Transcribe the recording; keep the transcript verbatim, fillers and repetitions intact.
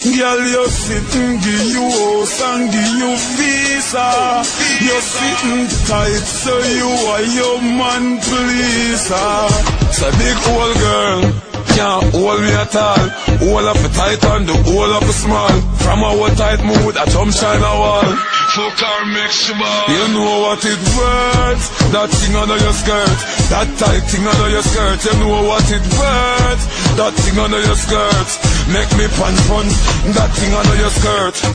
Girl, you sitting, give you house and give you visa. You sitting tight, so you are your man pleaser. So big old girl, can't hold me at all. All of it tight and the whole of it small. From our tight mood, I jump China wall. Fuck her, make she ball. You know what it worth. That thing under your skirt, that tight thing under your skirt. You know what it worth. That thing under your skirt, make me punch punch. That thing under your skirt.